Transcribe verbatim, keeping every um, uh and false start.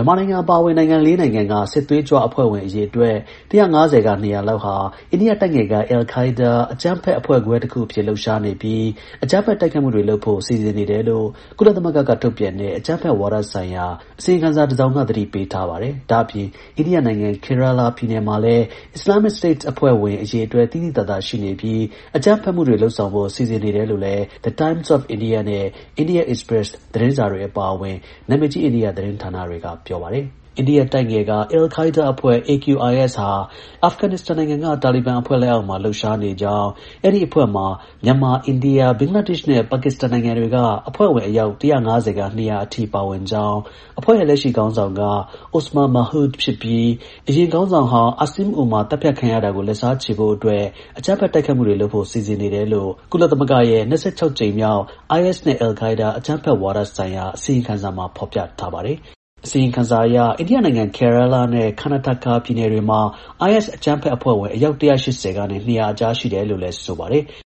မြန်မာနိုင်ငံအပါအဝင်နိုင်ငံလေးနိုင်ငံကစစ်သွေးကြွအဖွဲ့ဝင်အရေအတွက်one hundred fiftyက နေရာလောက်ဟာအိန္ဒိယတိုက်ငယ်က al-Qaeda အကြမ်းဖက်အဖွဲ့ခွဲတစ်ခုအဖြစ်လှုပ်ရှားနေပြီးအကြမ်းဖက်တိုက်ခိုက်မှုတွေလုပ်ဖို့စီစဉ်နေတယ်လို့ကုလသမဂ္ဂကထုတ်ပြန်တဲ့အကြမ်းဖက်ဝါဒဆိုင်ရာအစီရင်ခံစာတစ်စောင်ကသတိပေးထားပါတယ်။ဒါ့အပြင်အိန္ဒိယနိုင်ငံ Kerala ပြည်နယ်မှာလည်း Islamic State အဖွဲ့ဝင်အရေအတွက်သိသိသာသာရှိနေပြီးအကြမ်းဖက်မှုတွေလုပ်ဆောင်ဖို့စီစဉ်နေတယ်လို့လည်း The Times of India နဲ့ India Express သတင်းစာတွေအပါအဝင်နာမည်ကြီးအိန္ဒိယသတင်းဌာနတွေကပြောပါတယ်။ အိန္ဒိယတိုက်ငယ်က al-Qaeda အဖွဲ့ A Q I S ဟာ အာဖဂန်နစ္စတန်နိုင်ငံက တာလီဘန်အဖွဲ့လက်အောက်မှာလှုပ်ရှားနေကြောင်းအဲဒီအဖွဲ့မှာမြန်မာ၊အိန္ဒိယ၊ဘင်္ဂလားဒေ့ရှ်နဲ့ ပါကစ္စတန်နိုင်ငံတွေကအဖွဲ့ဝင်အယောက်one hundred fiftyကနေရာအထိပါဝင်ကြောင်းအဖွဲ့ရဲ့လက်ရှိခေါင်းဆောင်က Osman Masood ဖြစ်ပြီးအရင်ခေါင်းဆောင်ဟောင်း Asim Umar သတ်ဖြတ်ခံရတာကိုလက်စားချေဖို့အတွက်အကြမ်းဖက်တိုက်ခိုက်မှုတွေလုပ်ဖို့စီစဉ်နေတယ်လို့ကုလသမဂ္ဂရဲ့ twenty-sixကြိမ်မြောက် I S နဲ့ al-Qaeda အကြမ်းဖက်ဝါဒဆိုင်ရာအစီရင်ခံစာမှာဖော်ပြထားပါတယ်။ အစီရင်ခံစာအရအိန္ဒိယနိုင်ငံ Kerala နဲ့ Karnataka ပြည်နယ်တွေမှာ I S အကြမ်းဖက်အဖွဲ့ဝင်အယောက်one hundred eightyကနေtwo hundredအကြားရှိတယ်လို့လည်းဆိုပါတယ်။